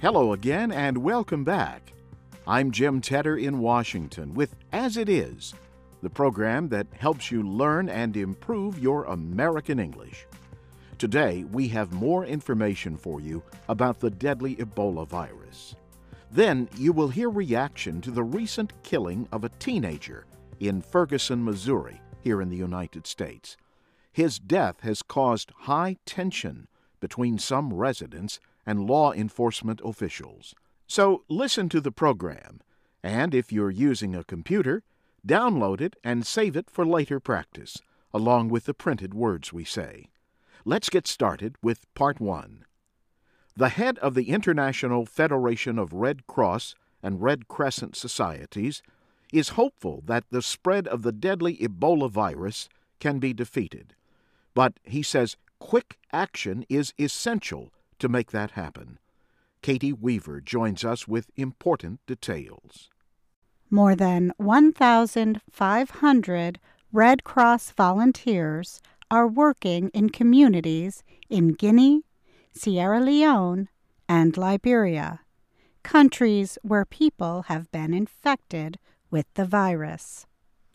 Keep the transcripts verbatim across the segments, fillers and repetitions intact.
Hello again and welcome back. I'm Jim Tedder in Washington with As It Is, the program that helps you learn and improve your American English. Today, we have more information for you about the deadly Ebola virus. Then, you will hear reaction to the recent killing of a teenager in Ferguson, Missouri, here in the United States. His death has caused high tension between some residents and law enforcement officials. So listen to the program, and if you're using a computer, download it and save it for later practice, along with the printed words we say. Let's get started with Part one. The head of the International Federation of Red Cross and Red Crescent Societies is hopeful that the spread of the deadly Ebola virus can be defeated. But he says quick action is essential to make that happen. Katie Weaver joins us with important details. More than one thousand five hundred Red Cross volunteers are working in communities in Guinea, Sierra Leone, and Liberia, countries where people have been infected with the virus.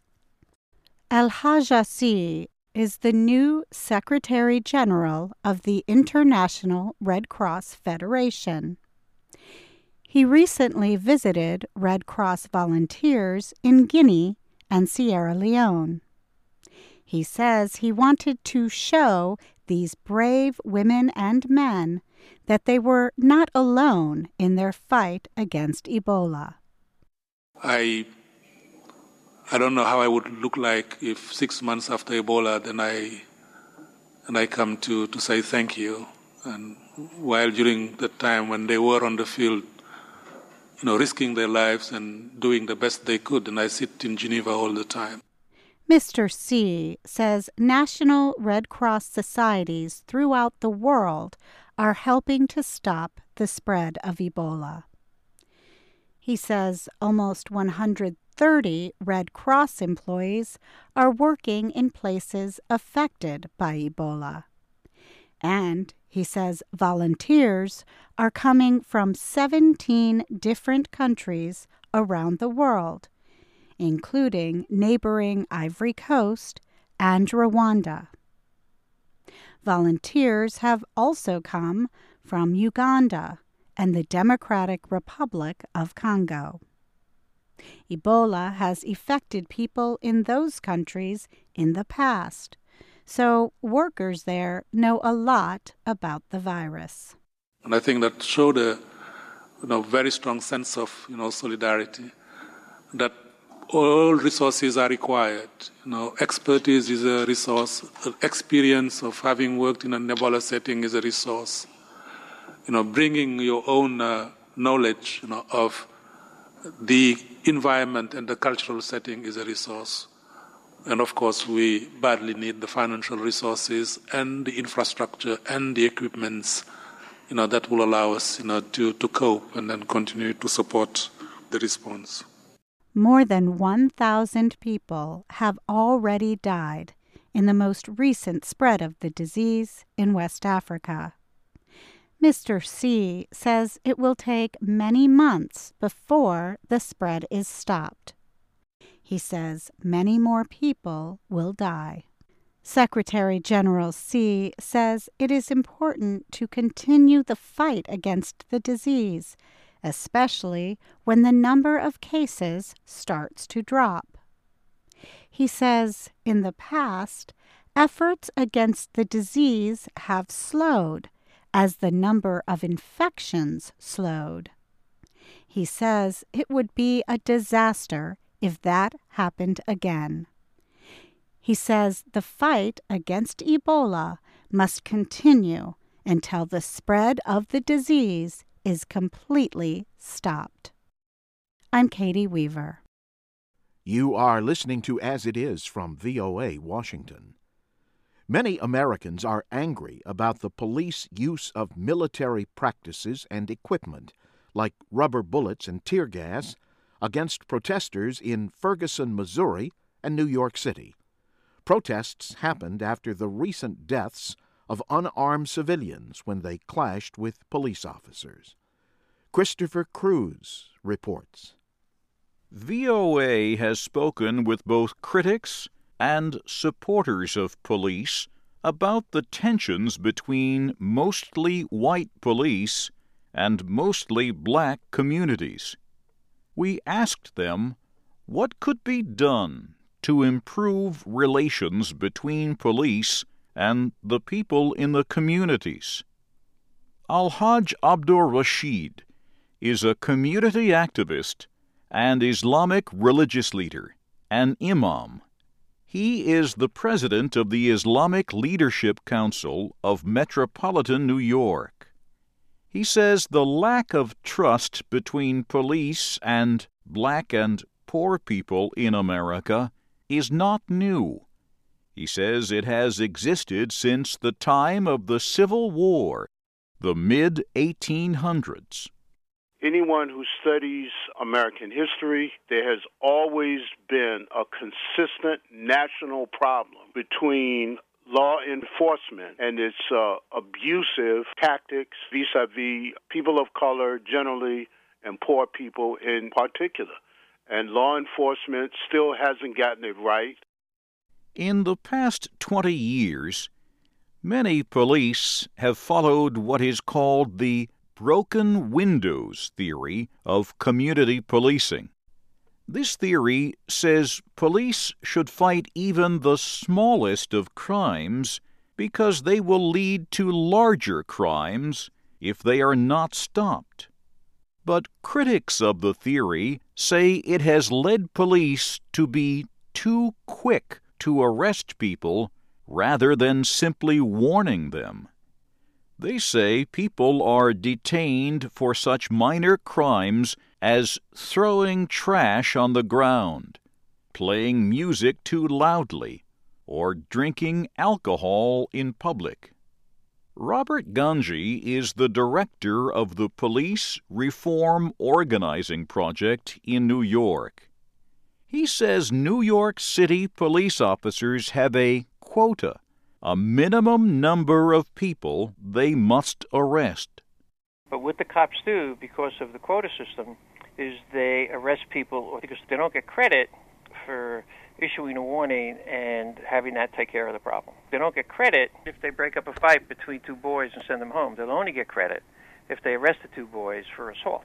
El-Hajasi is the new Secretary General of the International Red Cross Federation. He recently visited Red Cross volunteers in Guinea and Sierra Leone. He says he wanted to show these brave women and men that they were not alone in their fight against Ebola. I I don't know how I would look like if six months after Ebola, then I and I come to, to say thank you. And while during the time when they were on the field, you know, risking their lives and doing the best they could, and I sit in Geneva all the time. Mister C says national Red Cross societies throughout the world are helping to stop the spread of Ebola. He says almost one hundred thirty Red Cross employees are working in places affected by Ebola. And he says volunteers are coming from seventeen different countries around the world, including neighboring Ivory Coast and Rwanda. Volunteers have also come from Uganda and the Democratic Republic of Congo. Ebola has affected people in those countries in the past, so workers there know a lot about the virus. And I think that showed a you know, very strong sense of you know solidarity, that all resources are required. You know, expertise is a resource. Experience of having worked in an Ebola setting is a resource. You know, bringing your own uh, knowledge you know, of the environment and the cultural setting is a resource. And of course, we badly need the financial resources and the infrastructure and the equipments, you know, that will allow us, you know, to, to cope and then continue to support the response. More than one thousand people have already died in the most recent spread of the disease in West Africa. Mister C says it will take many months before the spread is stopped. He says many more people will die. Secretary General C says it is important to continue the fight against the disease, especially when the number of cases starts to drop. He says in the past, efforts against the disease have slowed as the number of infections slowed. He says it would be a disaster if that happened again. He says the fight against Ebola must continue until the spread of the disease is completely stopped. I'm Katie Weaver. You are listening to As It Is from V O A Washington. Many Americans are angry about the police use of military practices and equipment, like rubber bullets and tear gas, against protesters in Ferguson, Missouri, and New York City. Protests happened after the recent deaths of unarmed civilians when they clashed with police officers. Christopher Cruz reports. V O A has spoken with both critics and supporters of police about the tensions between mostly white police and mostly black communities. We asked them what could be done to improve relations between police and the people in the communities. Al-Hajj Abdur Rashid is a community activist and Islamic religious leader, an imam. He is the president of the Islamic Leadership Council of Metropolitan New York. He says the lack of trust between police and black and poor people in America is not new. He says it has existed since the time of the Civil War, the mid eighteen hundreds. Anyone who studies American history, there has always been a consistent national problem between law enforcement and its uh, abusive tactics vis-a-vis people of color generally and poor people in particular. And law enforcement still hasn't gotten it right. In the past twenty years, many police have followed what is called the broken windows theory of community policing. This theory says police should fight even the smallest of crimes because they will lead to larger crimes if they are not stopped. But critics of the theory say it has led police to be too quick to arrest people rather than simply warning them. They say people are detained for such minor crimes as throwing trash on the ground, playing music too loudly, or drinking alcohol in public. Robert Ganji is the director of the Police Reform Organizing Project in New York. He says New York City police officers have a quota, a minimum number of people they must arrest. But what the cops do, because of the quota system, is they arrest people because they don't get credit for issuing a warning and having that take care of the problem. They don't get credit if they break up a fight between two boys and send them home. They'll only get credit if they arrest the two boys for assault.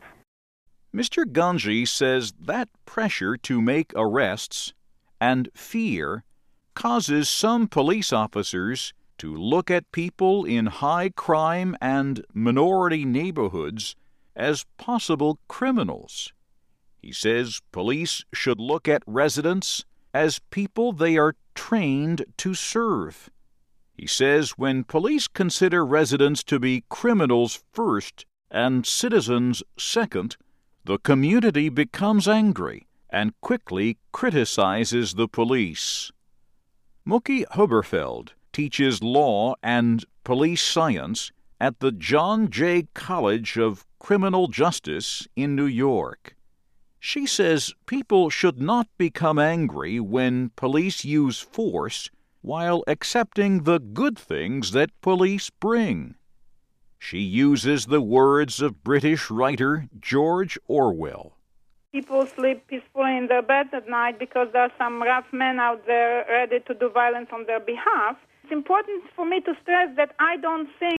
Mister Ganji says that pressure to make arrests and fear causes some police officers to look at people in high crime and minority neighborhoods as possible criminals. He says police should look at residents as people they are trained to serve. He says when police consider residents to be criminals first and citizens second, the community becomes angry and quickly criticizes the police. Mookie Huberfeld teaches law and police science at the John Jay College of Criminal Justice in New York. She says people should not become angry when police use force while accepting the good things that police bring. She uses the words of British writer George Orwell. People sleep peacefully in their bed at night because there are some rough men out there ready to do violence on their behalf. It's important for me to stress that I don't think